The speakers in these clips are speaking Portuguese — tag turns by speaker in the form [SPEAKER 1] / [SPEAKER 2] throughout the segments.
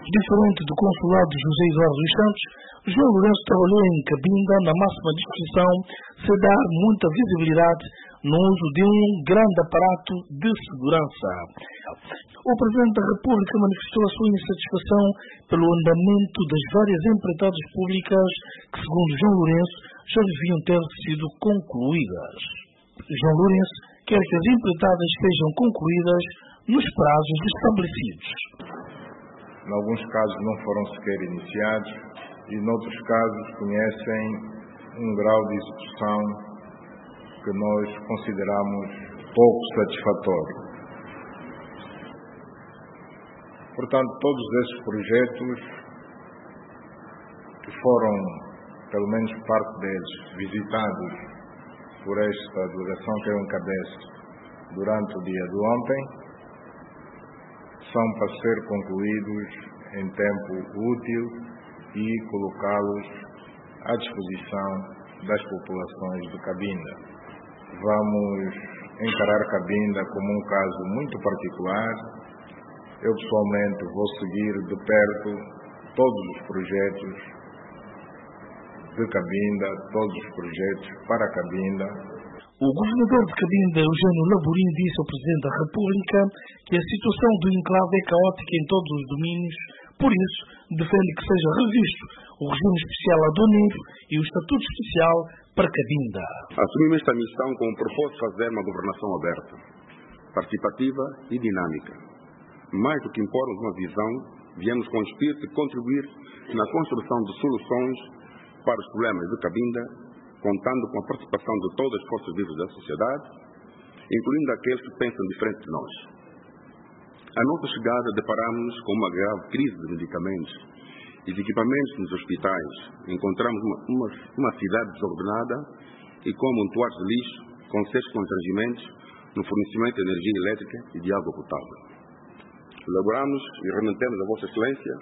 [SPEAKER 1] Diferente do consulado de José Eduardo dos Santos, João Lourenço trabalhou em Cabinda na máxima disposição, sem dar muita visibilidade no uso de um grande aparato de segurança. O Presidente da República manifestou a sua insatisfação pelo andamento das várias empreitadas públicas que, segundo João Lourenço, já deviam ter sido concluídas. João Lourenço quer que as empreitadas sejam concluídas nos prazos estabelecidos.
[SPEAKER 2] Em alguns casos não foram sequer iniciados e, noutros casos, conhecem um grau de execução que nós consideramos pouco satisfatório. Portanto, todos esses projetos que foram, pelo menos parte deles, visitados por esta delegação que eu encabeço durante o dia de ontem, são para ser concluídos em tempo útil e colocá-los à disposição das populações de Cabinda. Vamos encarar Cabinda como um caso muito particular. Eu pessoalmente vou seguir de perto todos os projetos de Cabinda, todos os projetos para Cabinda.
[SPEAKER 1] O governador de Cabinda, Eugênio Laborim, disse ao Presidente da República que a situação do enclave é caótica em todos os domínios, por isso defende que seja revisto o regime especial aduaneiro e o estatuto especial para Cabinda.
[SPEAKER 3] Assumimos esta missão com o propósito de fazer uma governação aberta, participativa e dinâmica. Mais do que impormos uma visão, viemos com o espírito de contribuir na construção de soluções para os problemas de Cabinda, contando com a participação de todas as forças vivas da sociedade, incluindo aqueles que pensam diferente de nós. À nossa chegada, deparamos-nos com uma grave crise de medicamentos e de equipamentos nos hospitais. Encontramos uma cidade desordenada e com amontoados de lixo, com sérios constrangimentos no fornecimento de energia elétrica e de água potável. Elaboramos e remetemos a Vossa Excelência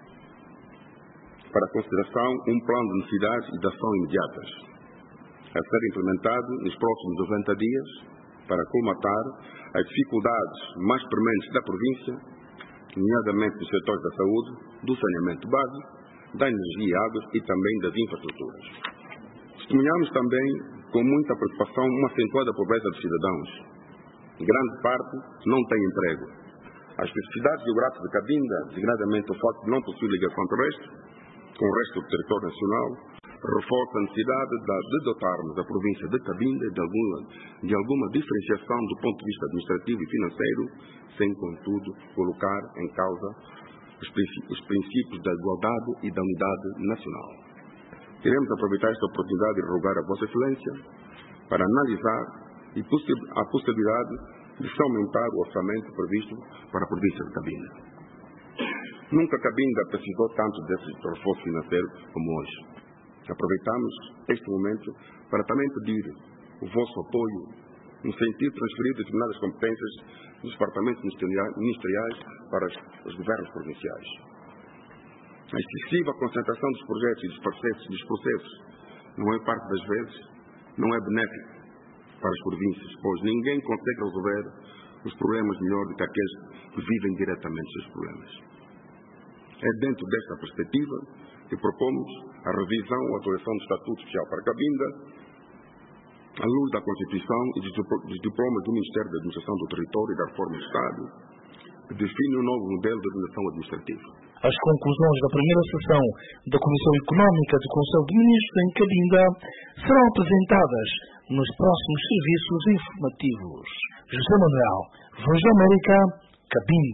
[SPEAKER 3] para consideração um plano de necessidades e de ação imediatas, a ser implementado nos próximos 90 dias para colmatar as dificuldades mais prementes da província, nomeadamente nos setores da saúde, do saneamento básico, da energia e águas e também das infraestruturas. Testemunhamos também com muita preocupação uma acentuada pobreza dos cidadãos. Grande parte não tem emprego. As especificidades geográficas de Cabinda, designadamente o facto de não possuir ligação terrestre com o resto do território nacional, reforça a necessidade de dotarmos a província de Cabinda de alguma diferenciação do ponto de vista administrativo e financeiro, sem, contudo, colocar em causa os princípios da igualdade e da unidade nacional. Queremos aproveitar esta oportunidade de rogar a Vossa Excelência para analisar a possibilidade de se aumentar o orçamento previsto para a província de Cabinda. Nunca Cabinda precisou tanto desse reforço financeiro como hoje. Aproveitamos este momento para também pedir o vosso apoio no sentido de transferir determinadas competências dos departamentos ministeriais para os governos provinciais. A excessiva concentração dos projetos e dos processos, na maior parte das vezes, não é benéfico para as províncias, pois ninguém consegue resolver os problemas melhor do que aqueles que vivem diretamente esses problemas. É dentro desta perspectiva que propomos a revisão ou atualização do Estatuto Especial para Cabinda, à luz da Constituição e dos diplomas do Ministério da Administração do Território e da Reforma do Estado, que define um novo modelo de organização administrativa.
[SPEAKER 1] As conclusões da primeira sessão da Comissão Económica do Conselho de Ministros em Cabinda serão apresentadas nos próximos serviços informativos. José Manuel, Voz da América, Cabinda.